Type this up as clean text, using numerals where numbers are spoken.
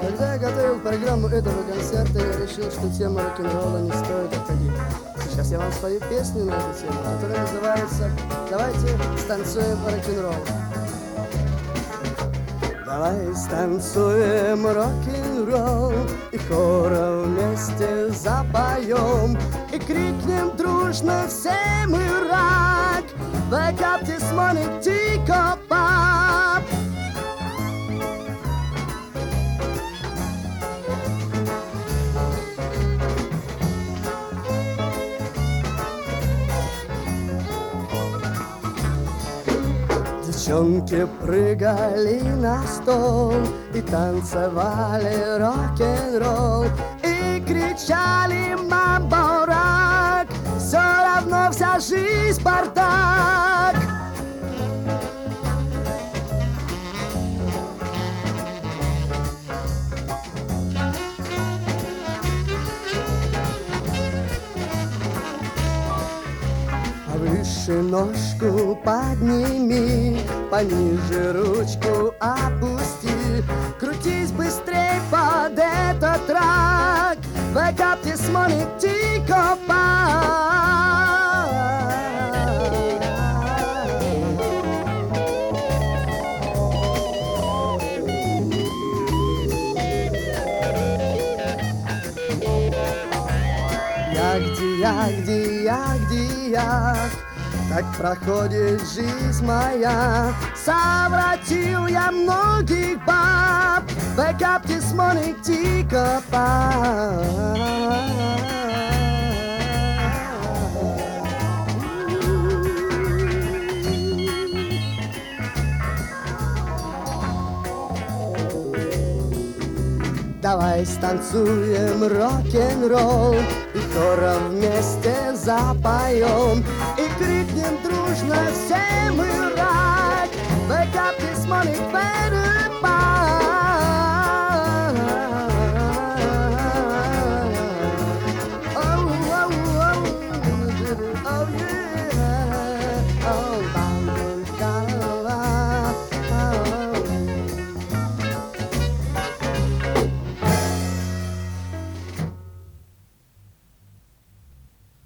Когда я готовил программу этого концерта, я решил, что тема рок-н-ролла не стоит обходить. Сейчас я вам спою песню на эту тему, которая называется «Давайте станцуем рок-н-ролл». Давай станцуем рок-н-ролл и хором вместе запоем и крикнем дружно все мы рок. Wake up this morning, Tico Pop. Девчонки прыгали на стол и танцевали рок-н-ролл и кричали «Мамбо-рок!» Все равно вся жизнь бардак. Выше ножку подними, пониже ручку опусти. Крутись быстрей под этот трак. Wake up this morning, Tico Pop. Ягди-ягди-ягди-ягд, так проходит жизнь моя. Совратил я многих баб. Wake up this morning, Tico Pop. Давай станцуем рок-н-ролл и хором вместе запоем и крикнем дружно все мы рок. Wake up this morning, better.